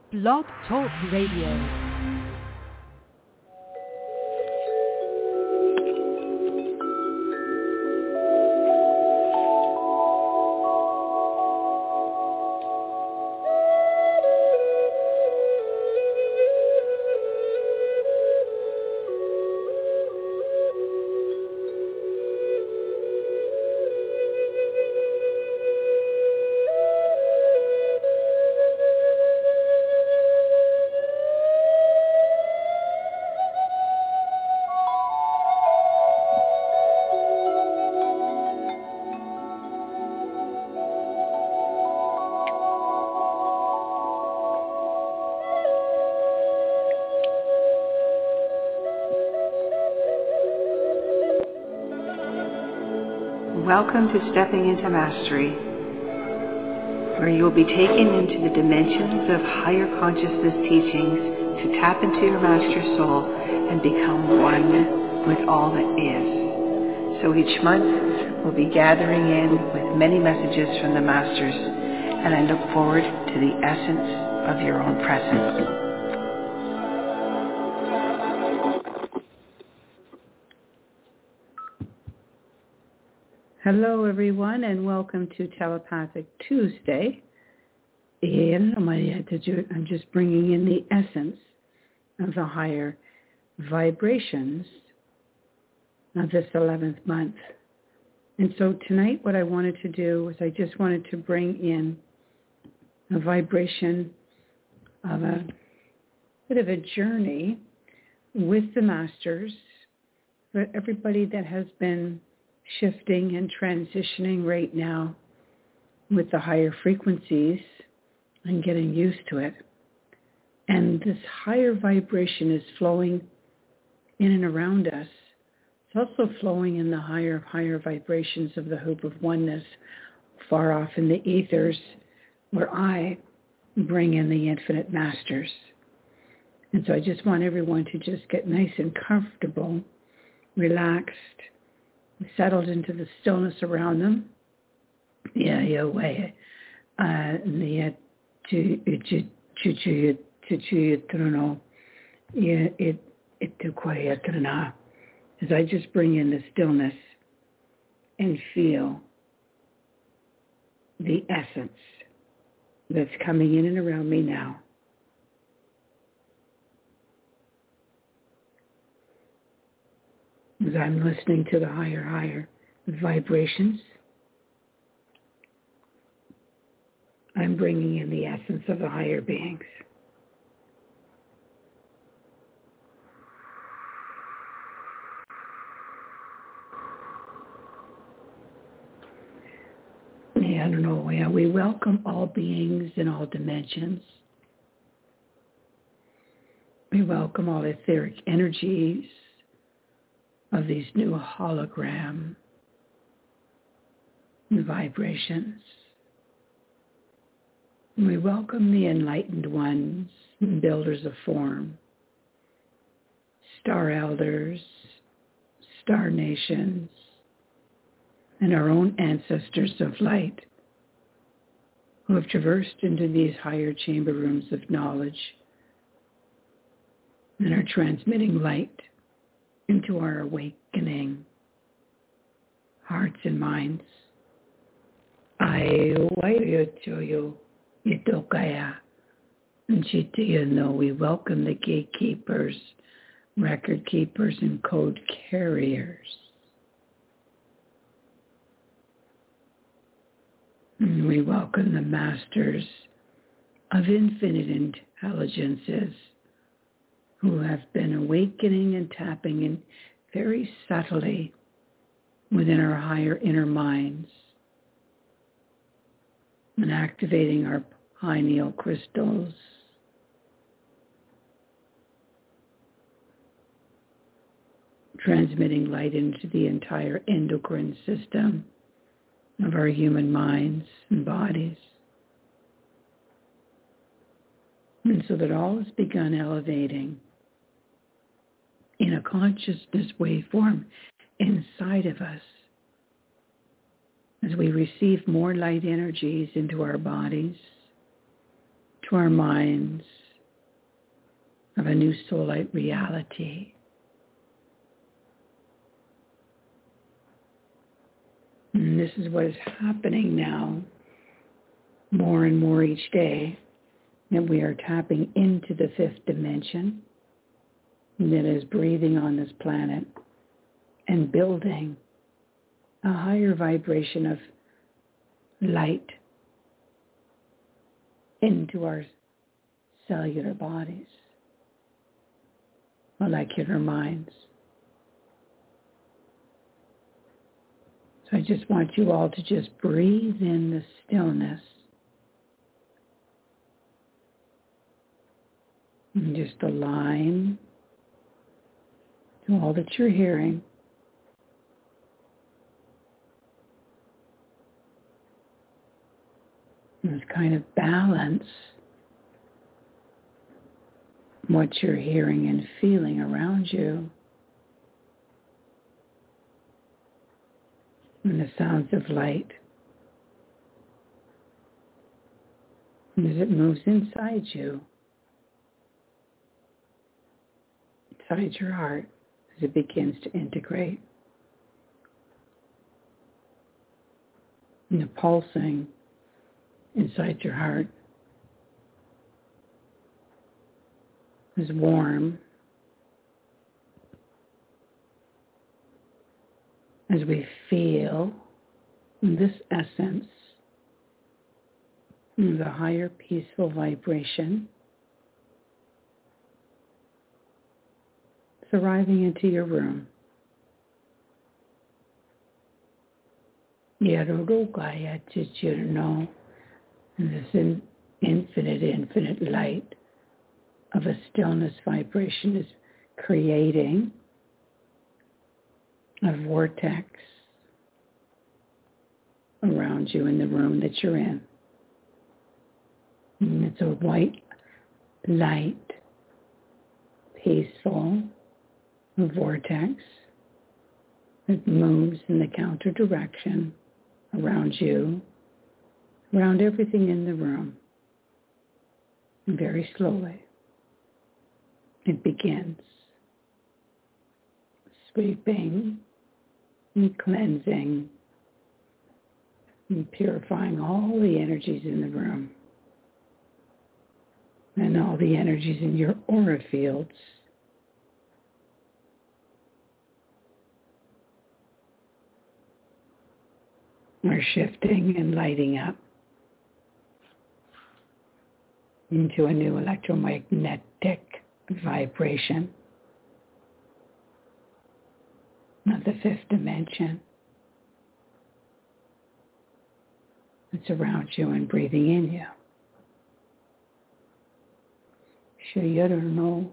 Blog Talk Radio. Welcome to Stepping into Mastery, where you will be taken into the dimensions of higher consciousness teachings to tap into your master soul and become one with all that is. So each month we'll be gathering in with many messages from the masters, and I look forward to the essence of your own presence. Hello, everyone, and welcome to Telepathic Tuesday. I'm just bringing in the essence of the higher vibrations of this 11th month. And so tonight what I wanted to do was I just wanted to bring in a vibration of a bit of a journey with the masters for everybody that has been shifting and transitioning right now with the higher frequencies and getting used to it. And this higher vibration is flowing in and around us. It's also flowing in the higher vibrations of the hoop of oneness far off in the ethers, where I bring in the infinite masters. And so I just want everyone to just get nice and comfortable, relaxed, settled into the stillness around them. As I just bring in the stillness and feel the essence that's coming in and around me now. As I'm listening to the higher vibrations, I'm bringing in the essence of the higher beings. We welcome all beings in all dimensions. We welcome all etheric energies of these new hologram vibrations. We welcome the enlightened ones, builders of form, star elders, star nations, and our own ancestors of light who have traversed into these higher chamber rooms of knowledge and are transmitting light into our awakening hearts and minds. We welcome the gatekeepers, record keepers, and code carriers. And we welcome the masters of infinite intelligences who have been awakening and tapping in very subtly within our higher inner minds and activating our pineal crystals, transmitting light into the entire endocrine system of our human minds and bodies. And so that all has begun elevating in a consciousness waveform inside of us as we receive more light energies into our bodies, to our minds, of a new soulite reality. And this is what is happening now more and more each day, that we are tapping into the fifth dimension that is breathing on this planet and building a higher vibration of light into our cellular bodies, molecular minds. So I just want you all to just breathe in the stillness and just align to all that you're hearing. And kind of balance what you're hearing and feeling around you. And the sounds of light as it moves inside you, inside your heart, as it begins to integrate. And the pulsing inside your heart is warm as we feel this essence, the higher peaceful vibration, is arriving into your room. Yarorogaya Chichirno, this infinite light of a stillness vibration is creating a vortex around you in the room that you're in. And it's a white light, peaceful vortex that moves in the counter direction around you, around everything in the room. And very slowly, it begins sweeping and cleansing and purifying all the energies in the room and all the energies in your aura fields. Are shifting and lighting up into a new electromagnetic vibration of the fifth dimension. It's around you and breathing in you. Shayarano,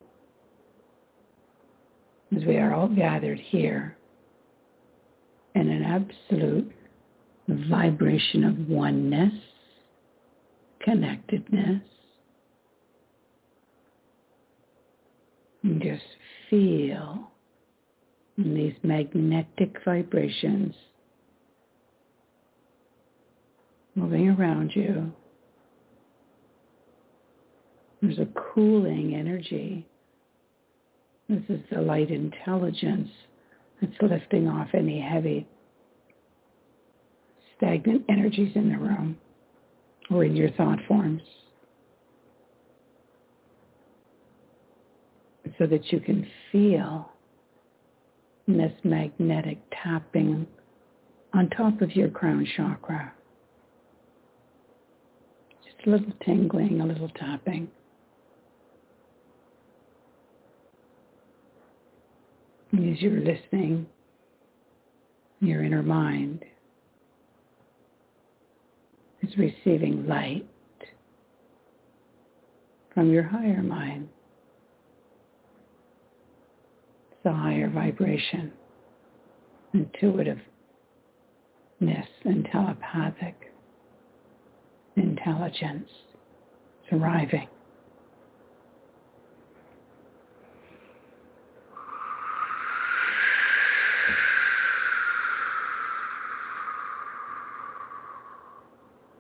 as we are all gathered here in an absolute vibration of oneness, connectedness, and just feel these magnetic vibrations moving around you. There's a cooling energy. This is the light intelligence that's lifting off any heavy, stagnant energies in the room or in your thought forms, so that you can feel this magnetic tapping on top of your crown chakra. Just a little tingling, a little tapping. And as you're listening, your inner mind is receiving light from your higher mind. It's a higher vibration, intuitiveness, and telepathic intelligence is arriving.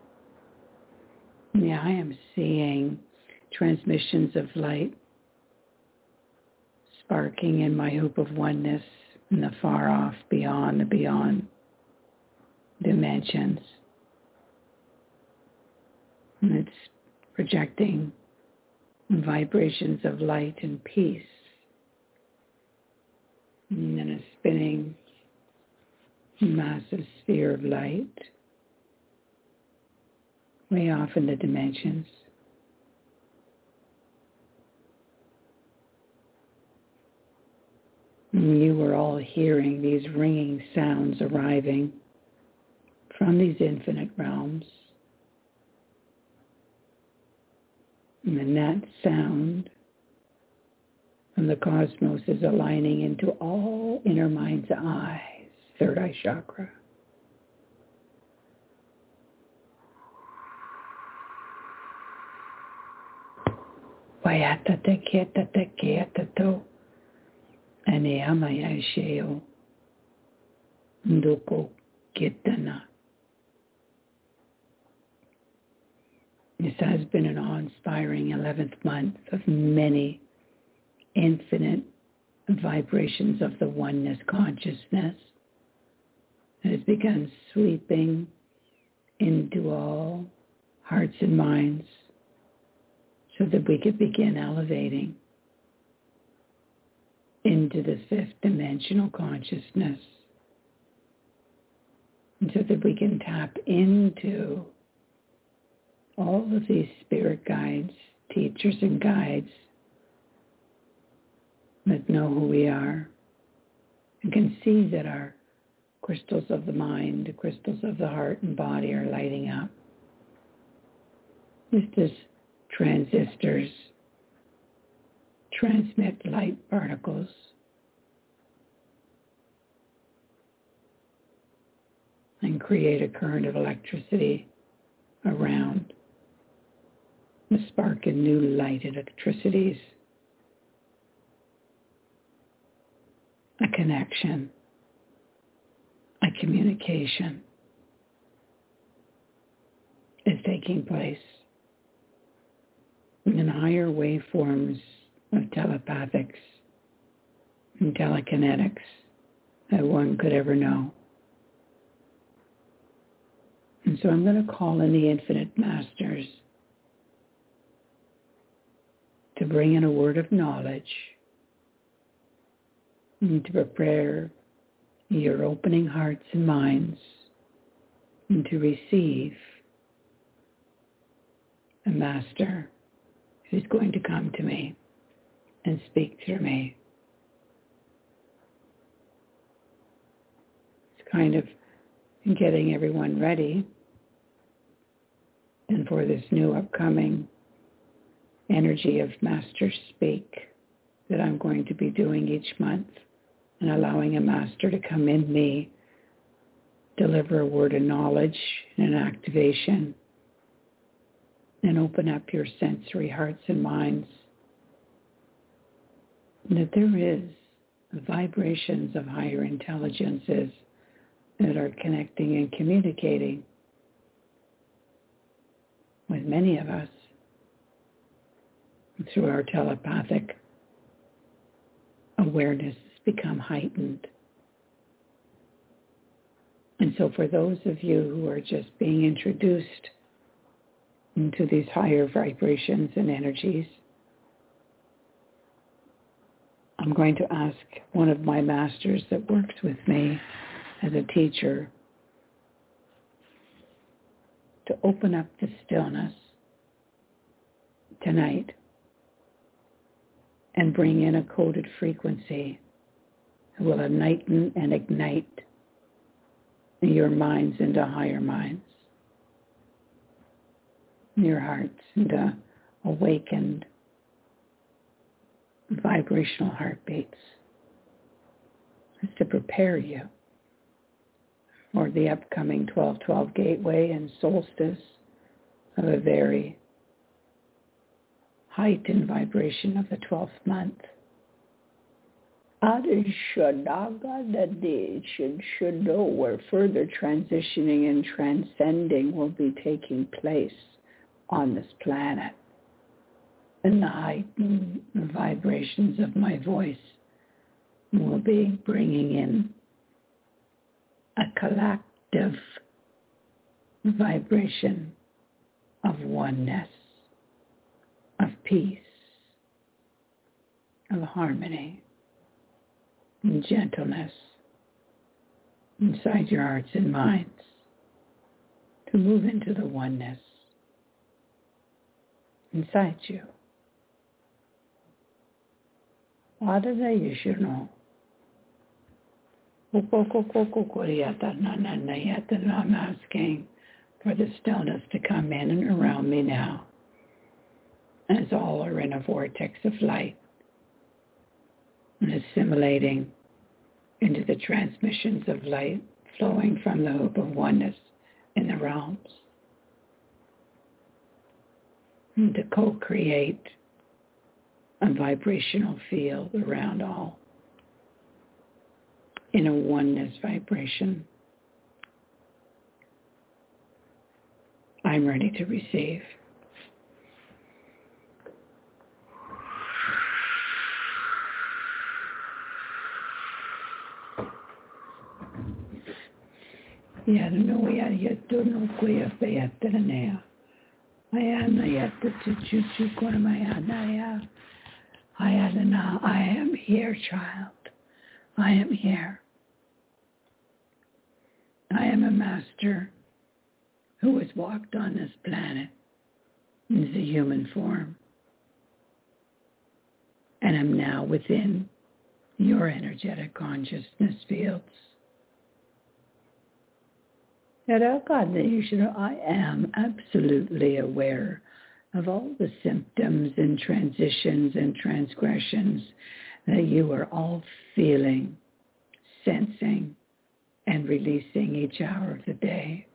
Yeah, I am seeing transmissions of light sparking in my hoop of oneness in the far off, beyond the beyond dimensions. And it's projecting vibrations of light and peace. And then a spinning massive sphere of light way off in the dimensions. And you were all hearing these ringing sounds arriving from these infinite realms. And then that sound from the cosmos is aligning into all inner mind's eyes, third eye chakra. Wayata te kieta te kieta to. Ane amaya sheo. Ndoko kitana. This has been an awe-inspiring 11th month of many infinite vibrations of the oneness consciousness that has begun sweeping into all hearts and minds so that we could begin elevating into the fifth dimensional consciousness and so that we can tap into all of these spirit guides, teachers and guides that know who we are and can see that our crystals of the mind, the crystals of the heart and body are lighting up. Just as transistors transmit light particles, and create a current of electricity around the spark in new light electricities, a connection, a communication is taking place in higher waveforms of telepathics and telekinetics that one could ever know. And so I'm going to call in the infinite masters to bring in a word of knowledge and to prepare your opening hearts and minds and to receive a master who's going to come to me and speak through me. It's kind of getting everyone ready and for this new upcoming energy of Master Speak that I'm going to be doing each month and allowing a master to come in me, deliver a word of knowledge and an activation, and open up your sensory hearts and minds. And that there is vibrations of higher intelligences that are connecting and communicating with many of us through our telepathic awareness has become heightened. And so for those of you who are just being introduced into these higher vibrations and energies, I'm going to ask one of my masters that works with me as a teacher to open up the stillness tonight and bring in a coded frequency that will enlighten and ignite your minds into higher minds, your hearts into awakened vibrational heartbeats. It's to prepare you for the upcoming 12/12 gateway and solstice of a very heightened vibration of the 12th month. Adishadaga should know where further transitioning and transcending will be taking place on this planet. And the heightened vibrations of my voice will be bringing in a collective vibration of oneness, of peace, of harmony, and gentleness inside your hearts and minds to move into the oneness inside you. Adada Yeshurno. I'm asking for the stillness to come in and around me now, as all are in a vortex of light and assimilating into the transmissions of light flowing from the hoop of oneness in the realms, and to co-create a vibrational field around all in a oneness vibration. I'm ready to receive. Yadanoya Yaduno Kuya Beatranea. Ayana Yatuchuchu Koramayanaya. Ayadana, I am here, child. I am here. I am a master who has walked on this planet in the human form. And am now within your energetic consciousness fields. I am absolutely aware of all the symptoms and transitions and transgressions that you are all feeling, sensing, and releasing each hour of the day.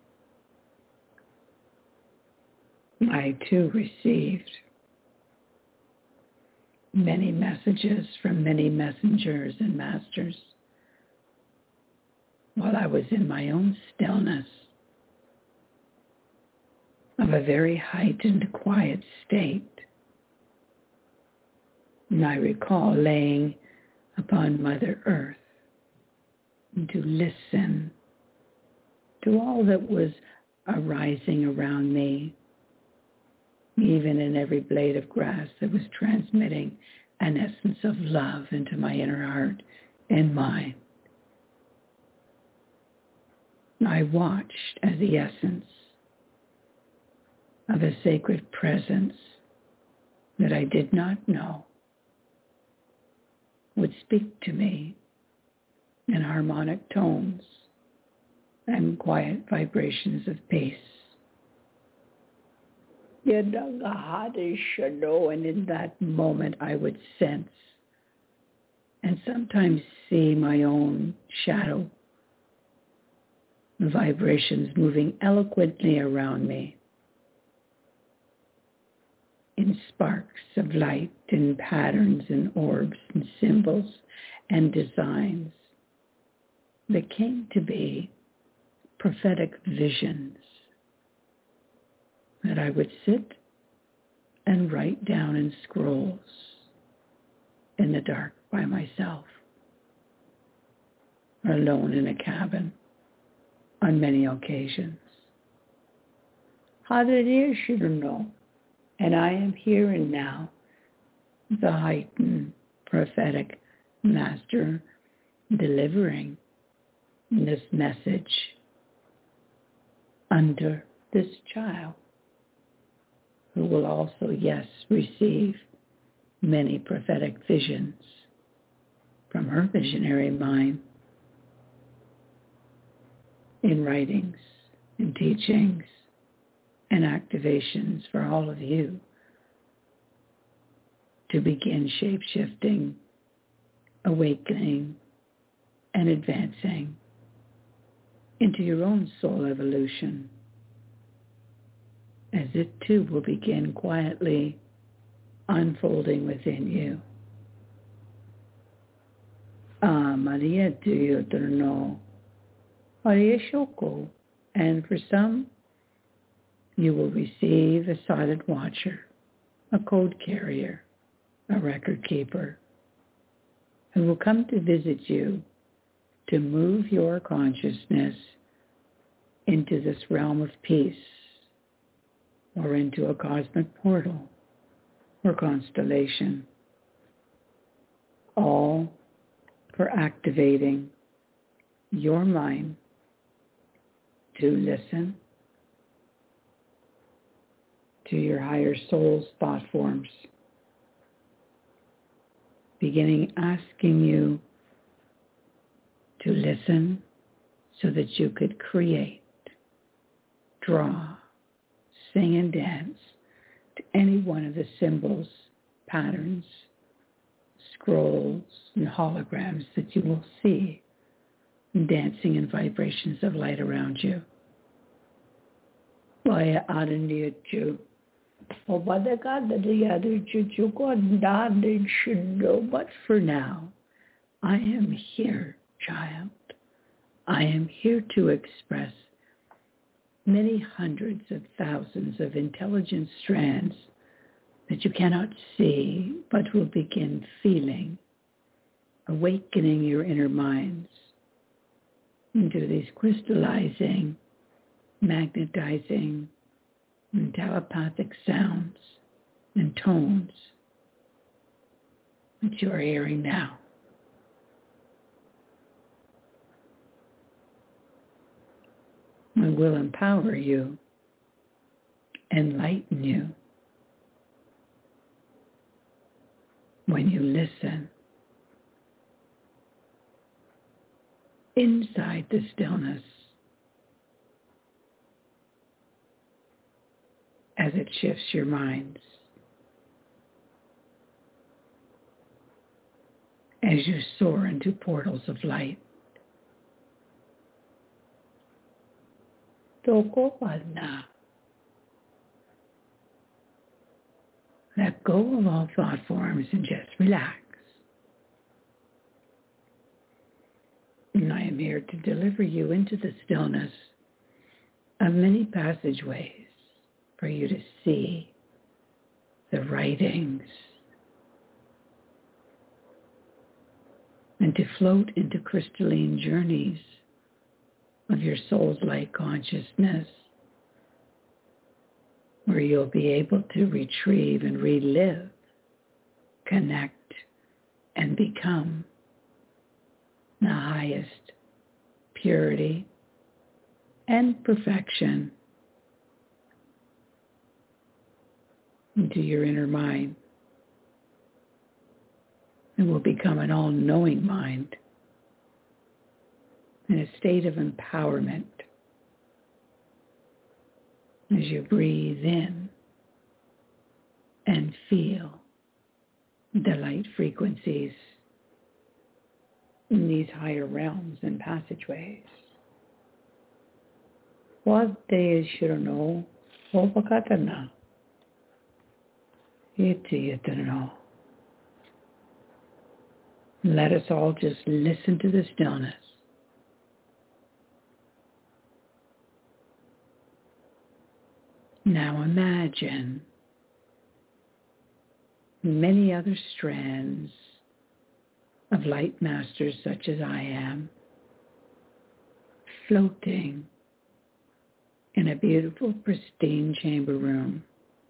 I too received many messages from many messengers and masters while I was in my own stillness of a very heightened, quiet state. And I recall laying upon Mother Earth to listen to all that was arising around me, even in every blade of grass that was transmitting an essence of love into my inner heart and mind. I watched as the essence of a sacred presence that I did not know would speak to me in harmonic tones and quiet vibrations of peace. And in that moment I would sense and sometimes see my own shadow vibrations moving eloquently around me in sparks of light and patterns and orbs and symbols and designs that came to be prophetic visions that I would sit and write down in scrolls in the dark by myself, or alone in a cabin on many occasions. Hallelujah, Shirno. And I am here and now, the heightened prophetic master delivering this message under this child, who will also, yes, receive many prophetic visions from her visionary mind in writings, in teachings, and activations for all of you to begin shape-shifting, awakening, and advancing into your own soul evolution, as it too will begin quietly unfolding within you. Maria Duyotorno, Maria Shoko, and for some, you will receive a silent watcher, a code carrier, a record keeper, who will come to visit you to move your consciousness into this realm of peace or into a cosmic portal or constellation, all for activating your mind to listen to your higher soul's thought forms, beginning asking you to listen so that you could create, draw, sing, and dance to any one of the symbols, patterns, scrolls, and holograms that you will see dancing in vibrations of light around you. But for now, I am here, child. I am here to express many hundreds of thousands of intelligent strands that you cannot see, but will begin feeling, awakening your inner minds into these crystallizing, magnetizing, and telepathic sounds and tones that you are hearing now. I will empower you, enlighten you when you listen inside the stillness as it shifts your minds, as you soar into portals of light. Let go of all thought forms and just relax. And I am here to deliver you into the stillness of many passageways for you to see the writings and to float into crystalline journeys of your soul's light consciousness, where you'll be able to retrieve and relive, connect, and become the highest purity and perfection into your inner mind. It will become an all-knowing mind in a state of empowerment as you breathe in and feel the light frequencies in these higher realms and passageways. What they should know, Opakatana. Let us all just listen to the stillness. Now imagine many other strands of light masters such as I am floating in a beautiful, pristine chamber room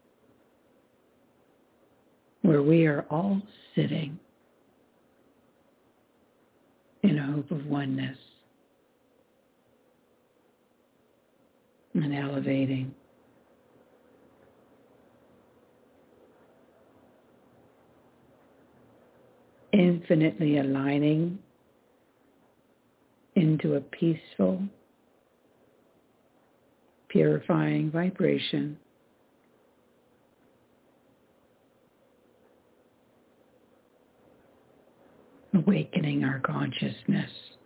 where we are all sitting in a hope of oneness and elevating. Infinitely aligning into a peaceful, purifying vibration. Awakening our consciousness.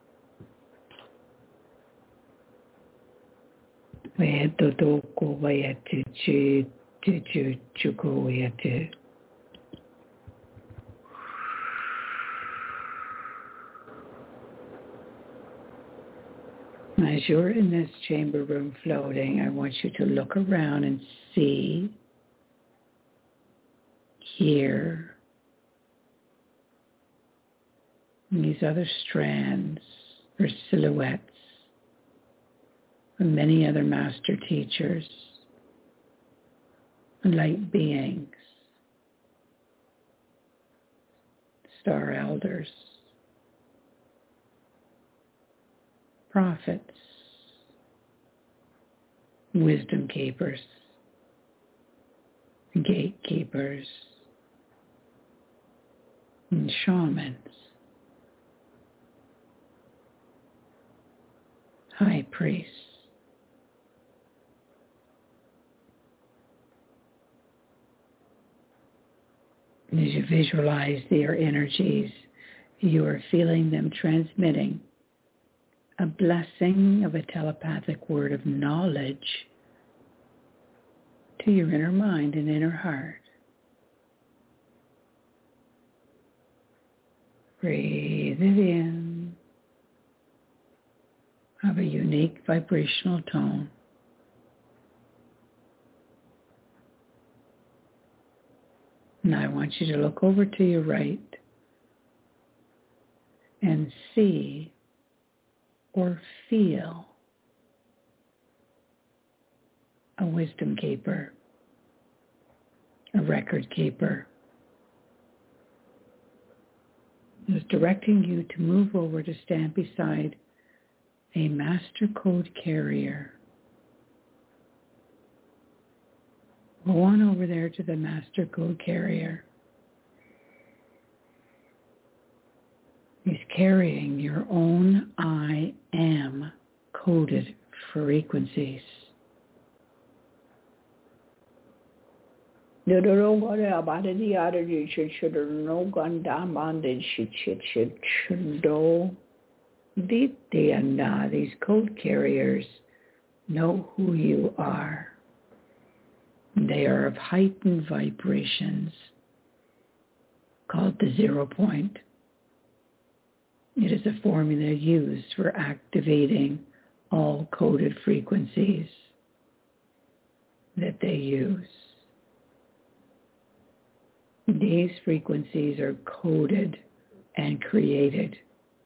As you're in this chamber room floating, I want you to look around and see, hear, And these other strands or silhouettes of many other master teachers, light beings, star elders, prophets, wisdom keepers, gatekeepers, and shamans, high priests. And as you visualize their energies, you are feeling them transmitting a blessing of a telepathic word of knowledge to your inner mind and inner heart. Breathe it in of a unique vibrational tone. Now I want you to look over to your right and see or feel a wisdom keeper, a record keeper, who's directing you to move over to stand beside a master code carrier. Go on over there to the master code carrier. He's carrying your own I am coded frequencies. These code carriers know who you are. They are of heightened vibrations called the 0 point. It is a formula used for activating all coded frequencies that they use. These frequencies are coded and created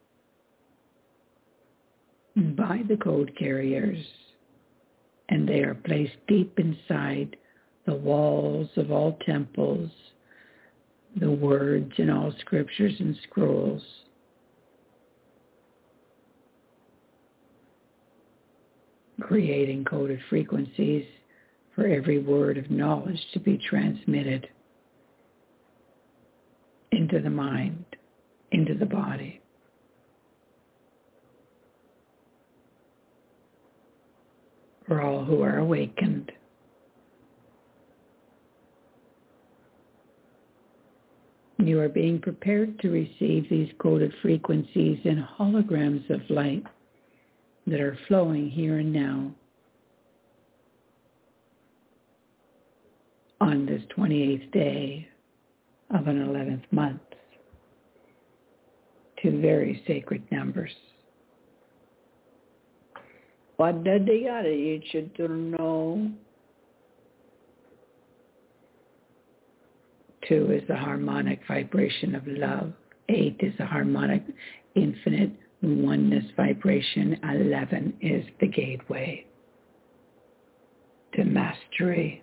by the code carriers, and they are placed deep inside the walls of all temples, the words in all scriptures and scrolls. Creating coded frequencies for every word of knowledge to be transmitted into the mind, into the body. For all who are awakened. You are being prepared to receive these coded frequencies in holograms of light that are flowing here and now on this 28th day of an 11th month. Two very sacred numbers. What did they got? You should know. 2 is the harmonic vibration of love. 8 is the harmonic infinite oneness vibration. 11 is the gateway to mastery.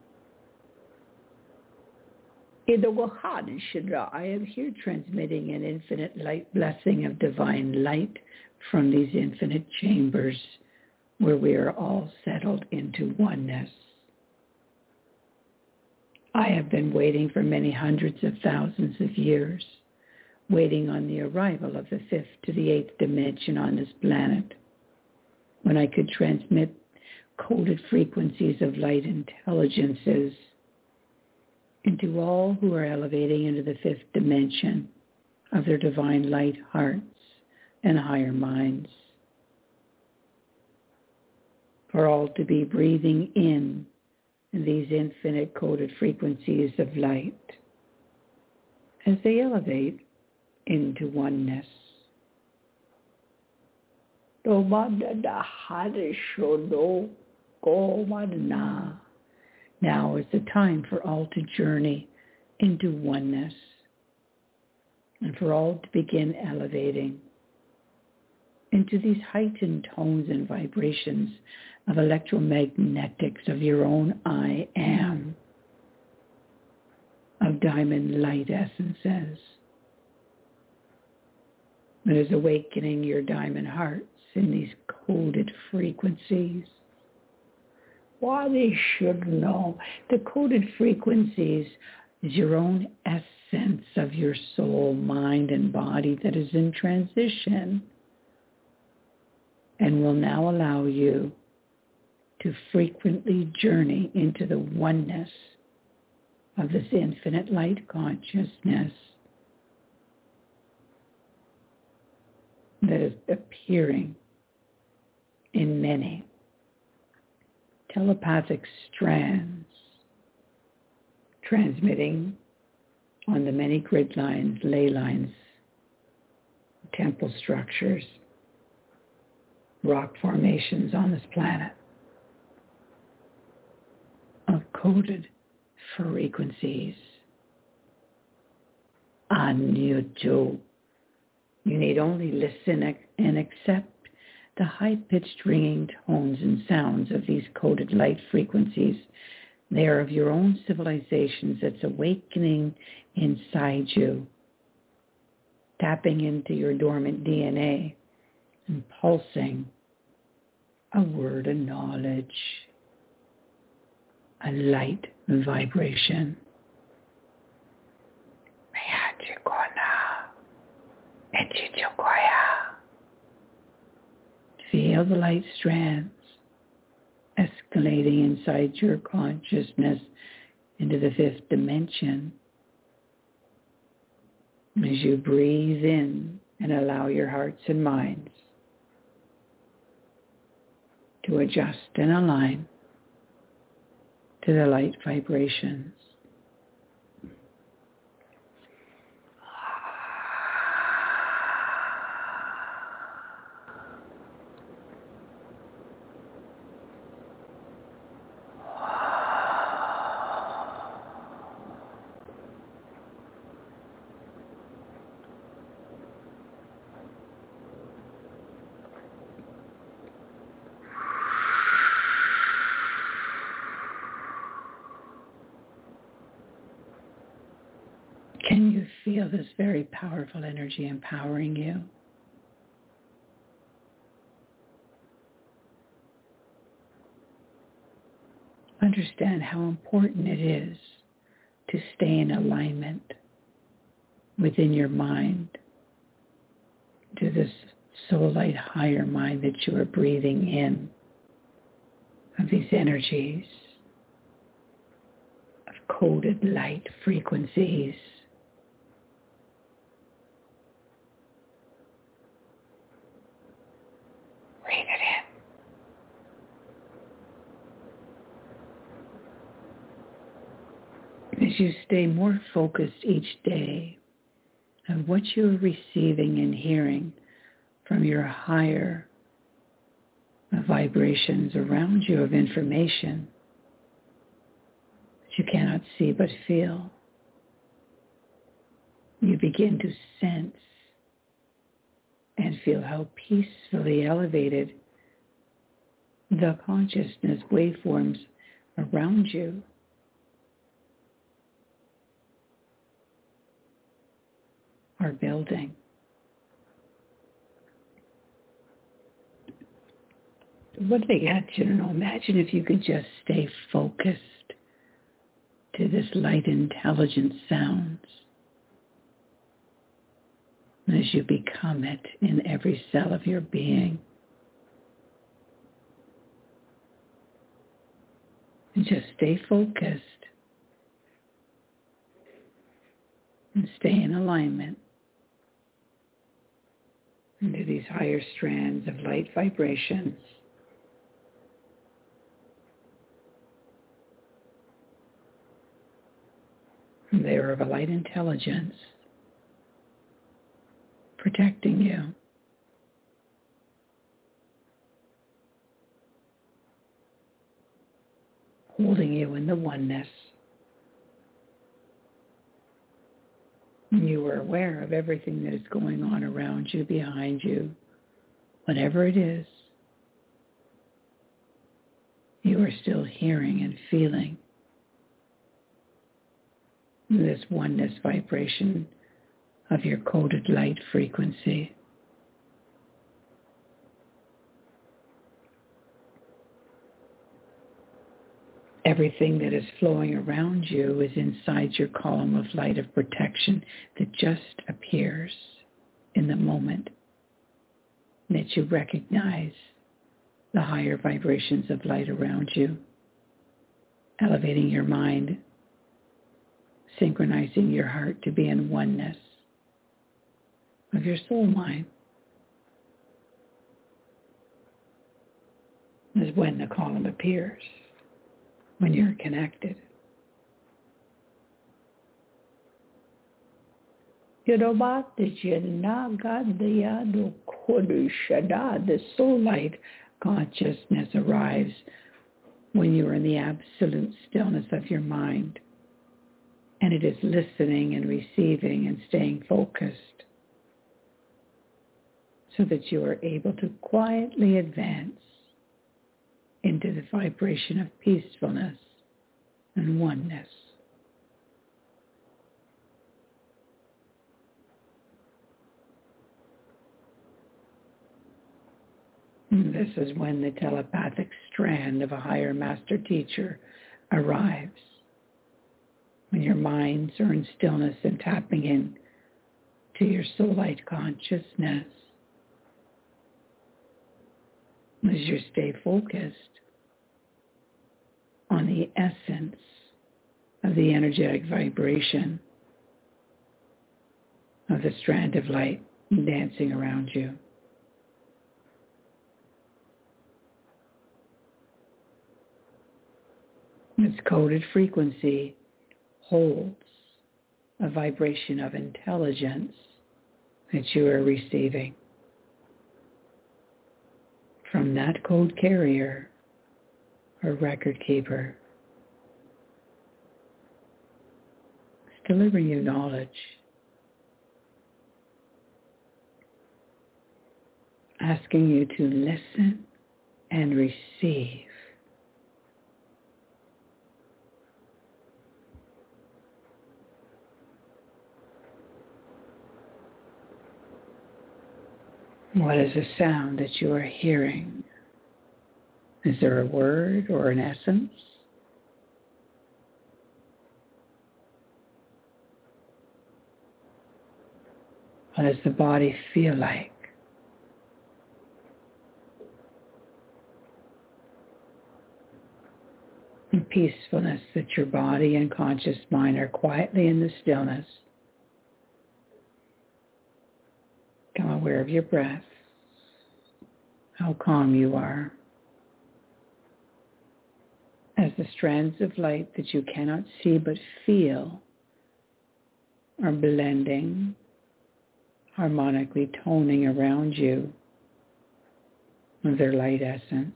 I am here transmitting an infinite light blessing of divine light from these infinite chambers where we are all settled into oneness. I have been waiting for many hundreds of thousands of years, waiting on the arrival of the 5th to the 8th dimension on this planet, when I could transmit coded frequencies of light intelligences into all who are elevating into the 5th dimension of their divine light hearts and higher minds. For all to be breathing in these infinite coded frequencies of light as they elevate into oneness. Now is the time for all to journey into oneness, and for all to begin elevating into these heightened tones and vibrations of electromagnetics of your own I am, of diamond light essences that is awakening your diamond hearts in these coded frequencies. Why they should know the coded frequencies is your own essence of your soul, mind, and body that is in transition and will now allow you to frequently journey into the oneness of this infinite light consciousness that is appearing in many telepathic strands, transmitting on the many grid lines, ley lines, temple structures, rock formations on this planet of coded frequencies. On YouTube, you need only listen and accept the high-pitched ringing tones and sounds of these coded light frequencies. They are of your own civilizations that's awakening inside you, tapping into your dormant DNA and pulsing a word of knowledge, a light vibration. Feel the light strands escalating inside your consciousness into the fifth dimension as you breathe in and allow your hearts and minds to adjust and align to the light vibrations. Can you feel this very powerful energy empowering you? Understand how important it is to stay in alignment within your mind to this soul light higher mind that you are breathing in of these energies of coded light frequencies. Breathe it in. As you stay more focused each day on what you're receiving and hearing from your higher vibrations around you of information that you cannot see but feel, you begin to sense and feel how peacefully elevated the consciousness waveforms around you are building. What they got you to know, imagine if you could just stay focused to this light intelligent sounds as you become it in every cell of your being. And just stay focused and stay in alignment into these higher strands of light vibrations. They are of a light intelligence protecting you. Holding you in the oneness. You are aware of everything that is going on around you, behind you, whatever it is. You are still hearing and feeling this oneness vibration of your coded light frequency. Everything that is flowing around you is inside your column of light of protection that just appears in the moment that you recognize the higher vibrations of light around you, elevating your mind, synchronizing your heart to be in oneness of your soul mind. Is when the column appears, when you're connected. The soul light consciousness arrives when you are in the absolute stillness of your mind, and it is listening and receiving and staying focused so that you are able to quietly advance into the vibration of peacefulness and oneness. And this is when the telepathic strand of a higher master teacher arrives, when your minds are in stillness and tapping in to your soul light consciousness. As you stay focused on the essence of the energetic vibration of the strand of light dancing around you. Its coded frequency holds a vibration of intelligence that you are receiving from that code carrier or record keeper. It's delivering you knowledge, asking you to listen and receive. What is the sound that you are hearing? Is there a word or an essence? What does the body feel like? The peacefulness that your body and conscious mind are quietly in the stillness. Become aware of your breath, how calm you are. As the strands of light that you cannot see but feel are blending, harmonically toning around you with their light essence.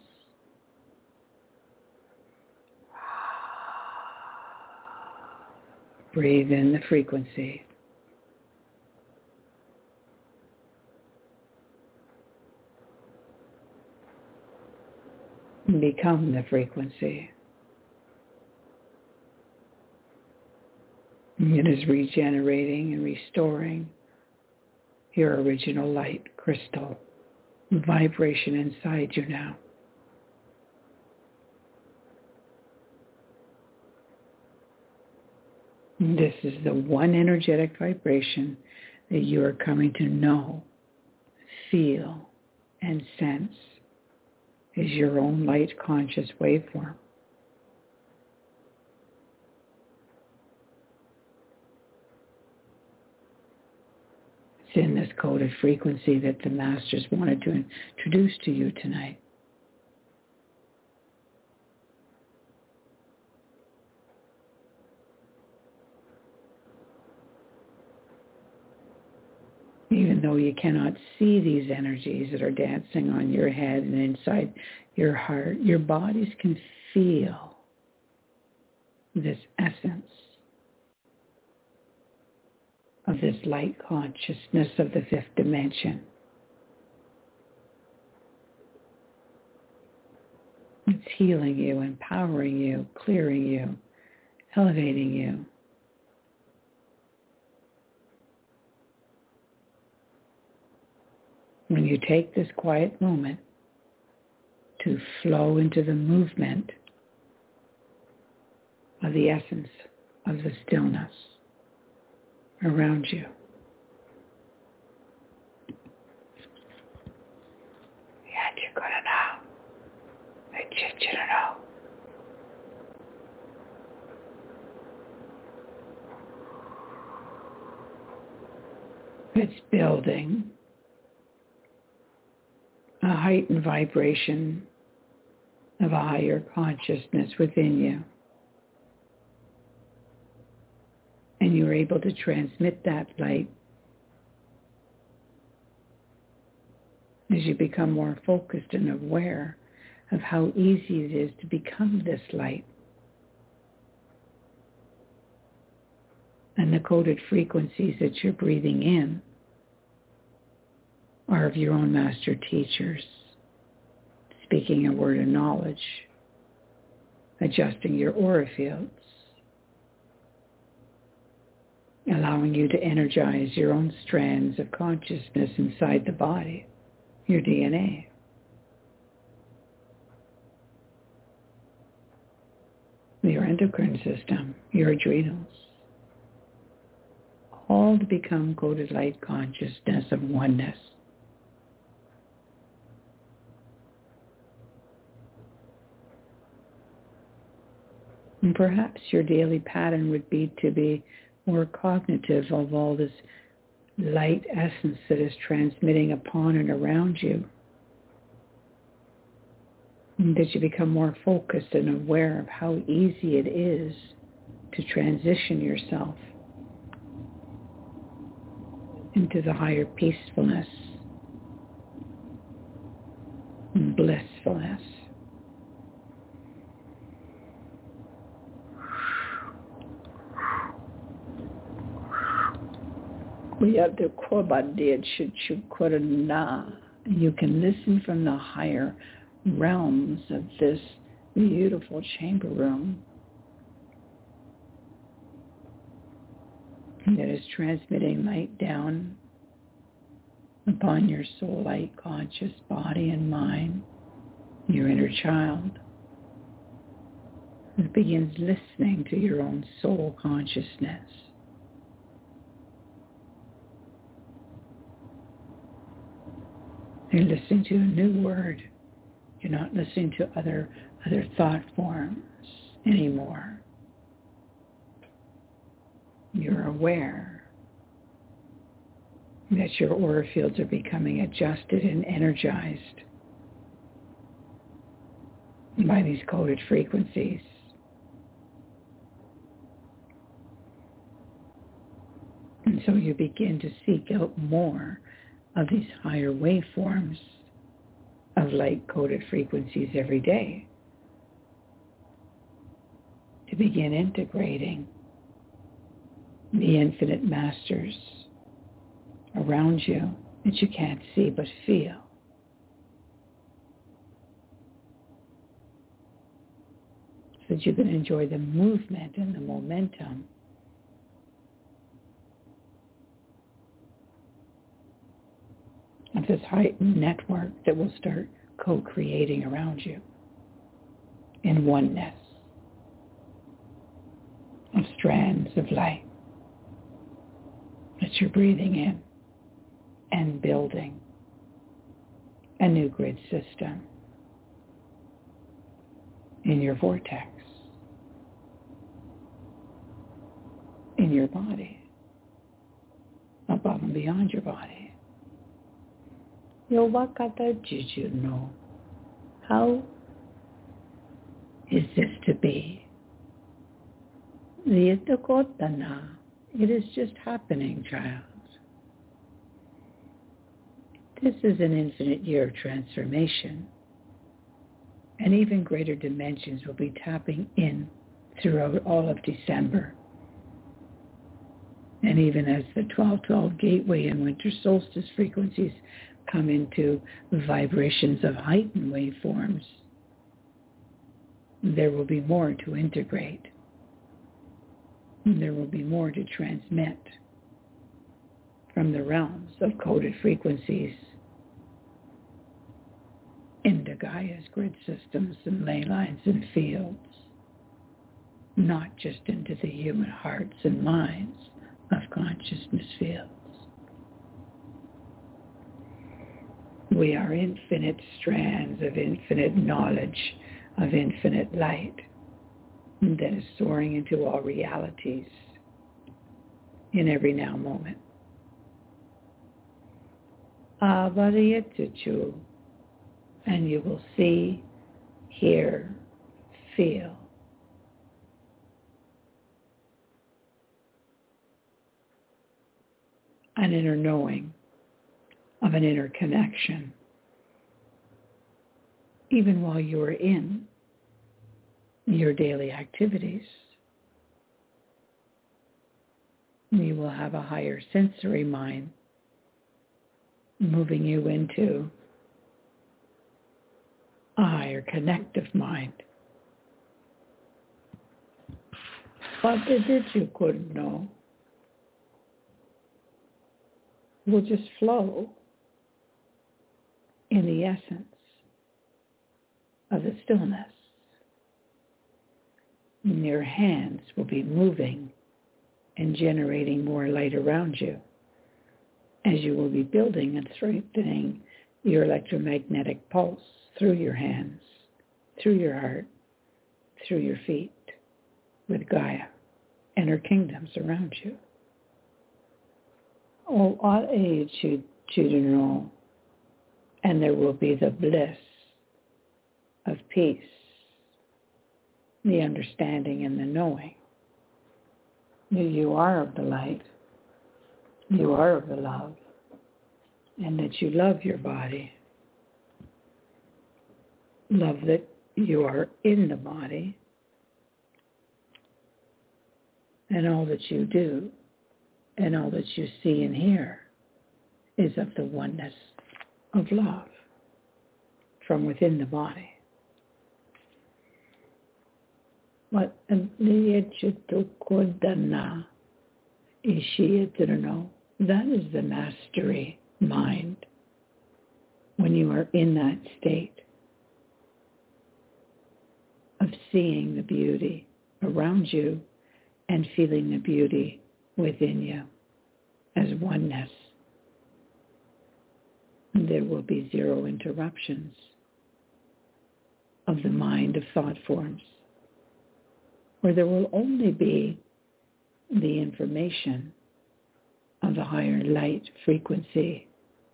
Breathe in the frequency. Become the frequency. It is regenerating and restoring your original light crystal vibration inside you now. This is the one energetic vibration that you are coming to know, feel, and sense is your own light conscious waveform. It's in this coded frequency that the masters wanted to introduce to you tonight. Even though you cannot see these energies that are dancing on your head and inside your heart, your bodies can feel this essence of this light consciousness of the fifth dimension. It's healing you, empowering you, clearing you, elevating you. When you take this quiet moment to flow into the movement of the essence of the stillness around you. It's building a heightened vibration of a higher consciousness within you. And you're able to transmit that light as you become more focused and aware of how easy it is to become this light. And the coded frequencies that you're breathing in are of your own master teachers, speaking a word of knowledge, adjusting your aura fields, allowing you to energize your own strands of consciousness inside the body, your DNA. Your endocrine system, your adrenals, all to become coded light consciousness of oneness. And perhaps your daily pattern would be to be more cognitive of all this light essence that is transmitting upon and around you. And that you become more focused and aware of how easy it is to transition yourself into the higher peacefulness and blissfulness. You can listen from the higher realms of this beautiful chamber room that is transmitting light down upon your soul light conscious body and mind, your inner child. It begins listening to your own soul consciousness. You're listening to a new word. You're not listening to other thought forms anymore. You're aware that your aura fields are becoming adjusted and energized by these coded frequencies. And so you begin to seek out more of these higher waveforms of light-coded frequencies every day to begin integrating the infinite masters around you that you can't see but feel. So that you can enjoy the movement and the momentum of this heightened network that will start co-creating around you in oneness of strands of light that you're breathing in and building a new grid system in your vortex, in your body, above and beyond your body. Yowakata, did you know? How is this to be? It is just happening, child. This is an infinite year of transformation, and even greater dimensions will be tapping in throughout all of December. And even as the 1212 gateway and winter solstice frequencies come into vibrations of heightened waveforms, there will be more to integrate. There will be more to transmit from the realms of coded frequencies into Gaia's grid systems and ley lines and fields, not just into the human hearts and minds of consciousness fields. We are infinite strands of infinite knowledge, of infinite light that is soaring into all realities in every now moment. Avariyatichu, and you will see, hear, feel an inner knowing of an inner connection, even while you are in your daily activities. You will have a higher sensory mind moving you into a higher connective mind. But that you couldn't know will just flow in the essence of the stillness. And your hands will be moving and generating more light around you as you will be building and strengthening your electromagnetic pulse through your hands, through your heart, through your feet, with Gaia and her kingdoms around you. All age to know, and there will be the bliss of peace, the understanding and the knowing that you are of the light, you are of the love, and that you love your body. Love that you are in the body, and all that you do and all that you see and hear is of the oneness of love from within the body. What that is the mastery mind when you are in that state of seeing the beauty around you and feeling the beauty within you as oneness. There will be zero interruptions of the mind of thought forms, where there will only be the information of the higher light frequency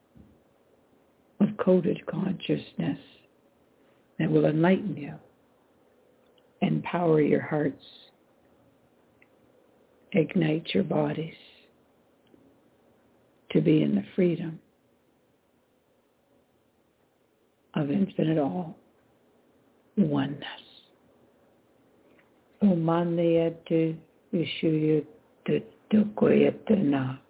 of coded consciousness that will enlighten you, empower your hearts, ignite your bodies to be in the freedom of infinite all oneness. Omandayate Vishuyate Tukoyatana.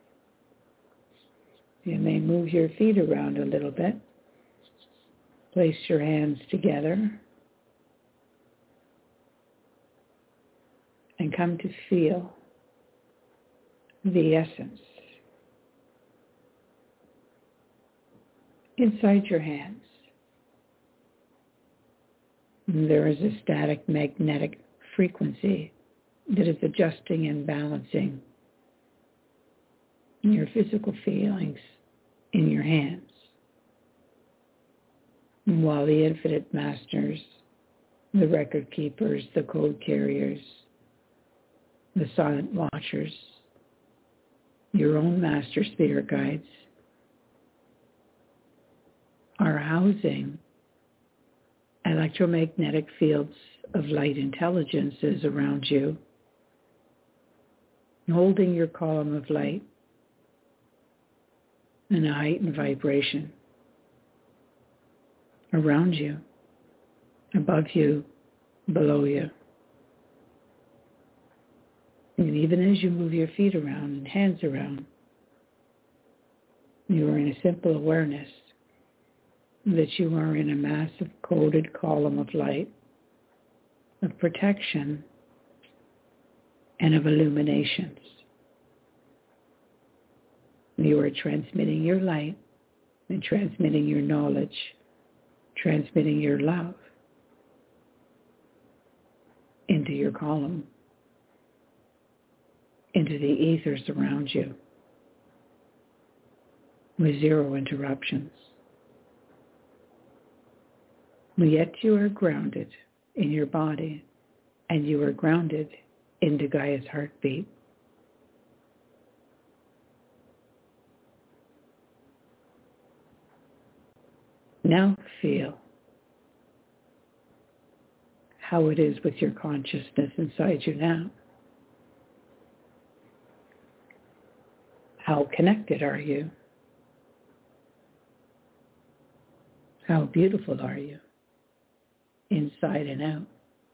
You may move your feet around a little bit. Place your hands together and come to feel the essence inside your hands. There is a static magnetic frequency that is adjusting and balancing your physical feelings in your hands, while the infinite masters, the record keepers, the code carriers, the silent watchers, your own master spirit guides are housing electromagnetic fields of light intelligences around you, holding your column of light in a heightened vibration around you, above you, below you, And even as you move your feet around and hands around, you are in a simple awareness that you are in a massive coded column of light, of protection, and of illuminations. You are transmitting your light and transmitting your knowledge, transmitting your love into your column, into the ethers around you, with zero interruptions. Yet you are grounded in your body, and you are grounded into Gaia's heartbeat. Now feel how it is with your consciousness inside you now. How connected are you? How beautiful are you, inside and out?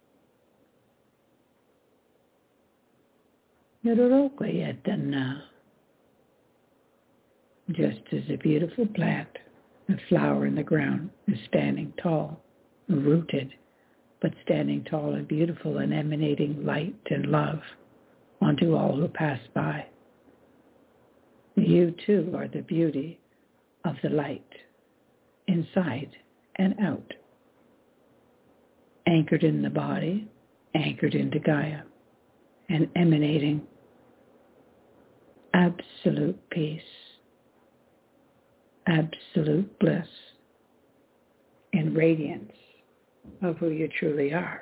Just as a beautiful plant, a flower in the ground, is standing tall, rooted, but standing tall and beautiful and emanating light and love onto all who pass by. You too are the beauty of the light, inside and out, anchored in the body, anchored into Gaia, and emanating absolute peace, absolute bliss, and radiance of who you truly are.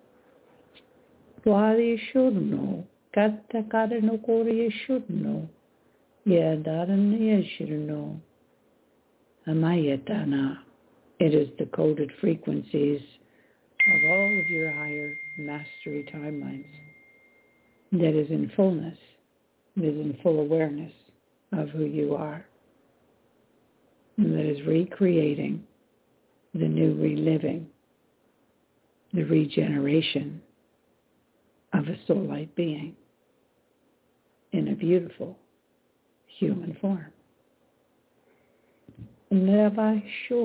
Wali shurno, katta karano kori shurno, yadaran yashurno, amayatana. It is the coded frequencies of all of your higher mastery timelines that is in fullness, that is in full awareness of who you are, and that is recreating the new reliving, the regeneration of a soul-light being in a beautiful human form. And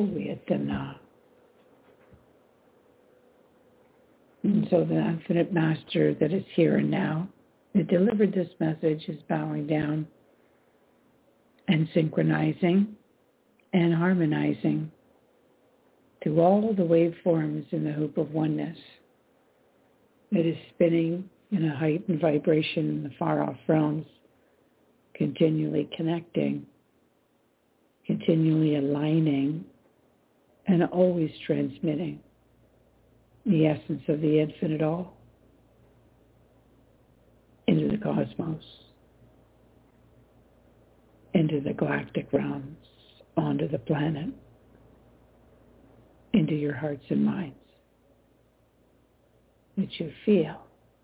so the infinite master that is here and now, that delivered this message, is bowing down and synchronizing and harmonizing to all of the waveforms in the hoop of oneness that is spinning in a heightened vibration in the far-off realms, continually connecting, continually aligning, and always transmitting the essence of the infinite all into the cosmos, into the galactic realms, onto the planet, into your hearts and minds, that you feel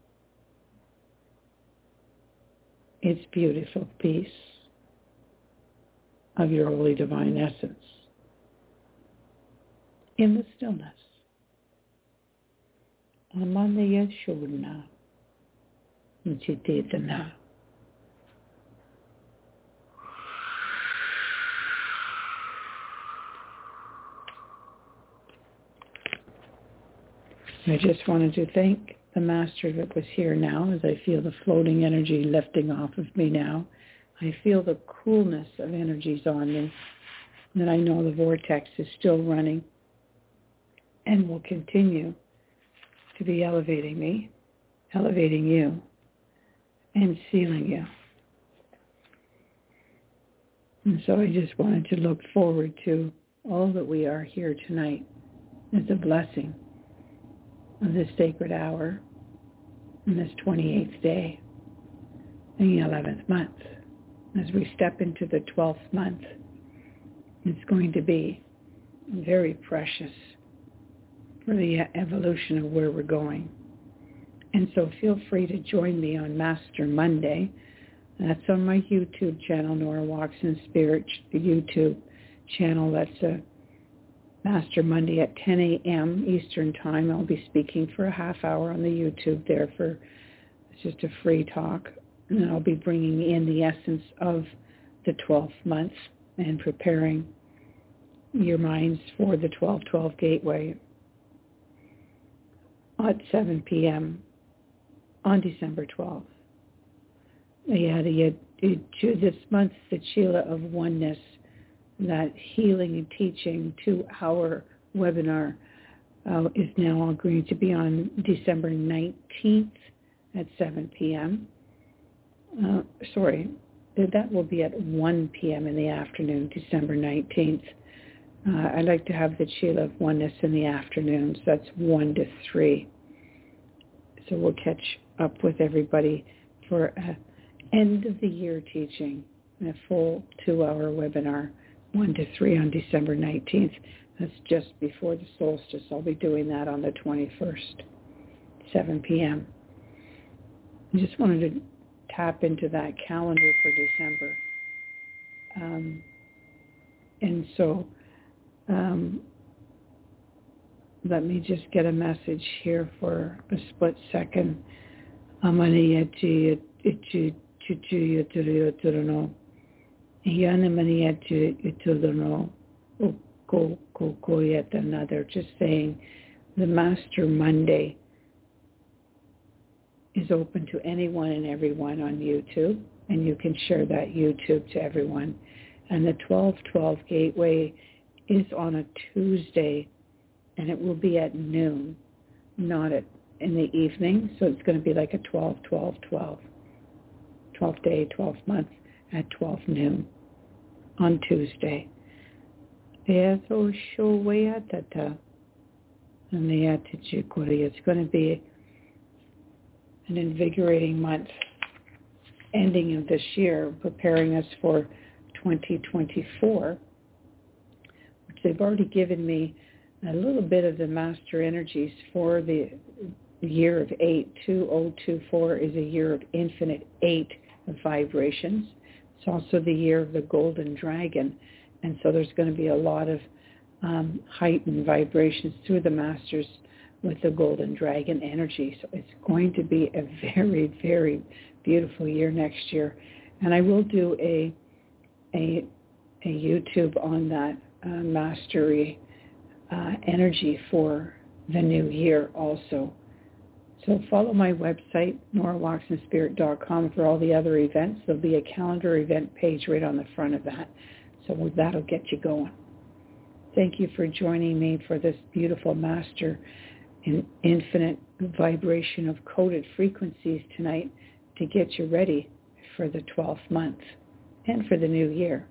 its beautiful peace of your holy divine essence in the stillness. Amandaya Shurna Chititana. I just wanted to thank the Master that was here now, as I feel the floating energy lifting off of me now. I feel the coolness of energies on me, that I know the vortex is still running and will continue to be elevating me, elevating you, and sealing you. And so I just wanted to look forward to all that we are here tonight as a blessing of this sacred hour in this 28th day in the 11th month. As we step into the 12th month, it's going to be very precious for the evolution of where we're going. And so feel free to join me on Master Monday. That's on my YouTube channel, Nora Walks in Spirit, the YouTube channel. That's Master Monday at 10 a.m. Eastern Time. I'll be speaking for a half hour on the YouTube there for just a free talk. And I'll be bringing in the essence of the 12th month and preparing your minds for the 12-12 Gateway at 7 p.m. on December 12th. This month, the Chila of Oneness, that healing and teaching 2-hour webinar is now going to be on December 19th at 7 p.m. That will be at 1 p.m. in the afternoon, December 19th. I'd like to have the Chila of Oneness in the afternoons. That's 1 to 3. So we'll catch up with everybody for end of the year teaching, a full 2-hour webinar, 1 to 3 on December 19th. That's just before the solstice. I'll be doing that on the 21st, 7 p.m. I just wanted to tap into that calendar for December. And so let me just get a message here for a split second. They're just saying the Master Monday is open to anyone and everyone on YouTube, and you can share that YouTube to everyone. And the 12-12 Gateway is on a Tuesday, and it will be at noon, not in the evening. So it's going to be like a 12-12-12, 12th day, 12th month at 12 noon on Tuesday. It's going to be an invigorating month, ending of this year, preparing us for 2024, which they've already given me a little bit of the master energies for the year of 8. 2024 is a year of infinite 8 of vibrations. It's also the year of the golden dragon. And so there's going to be a lot of heightened vibrations through the masters with the golden dragon energy. So it's going to be a very, very beautiful year next year. And I will do a YouTube on that mastery energy for the new year also. So follow my website, NoraWalksInSpirit.com, for all the other events. There'll be a calendar event page right on the front of that. So that'll get you going. Thank you for joining me for this beautiful master in infinite vibration of coded frequencies tonight to get you ready for the 12th month and for the new year.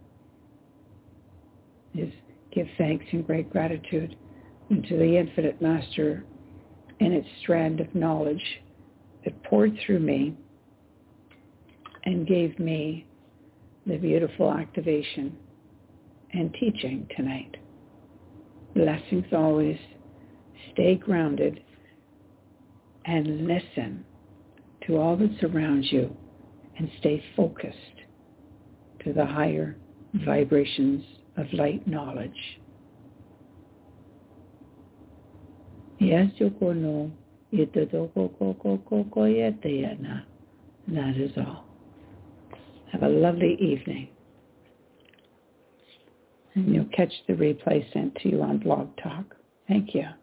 Is give thanks and great gratitude to the infinite master and its strand of knowledge that poured through me and gave me the beautiful activation and teaching tonight. Blessings always. Stay grounded and listen to all that surrounds you and stay focused to the higher vibrations of light knowledge. Yes, that is all. Have a lovely evening. And you'll catch the replay sent to you on Blog Talk. Thank you.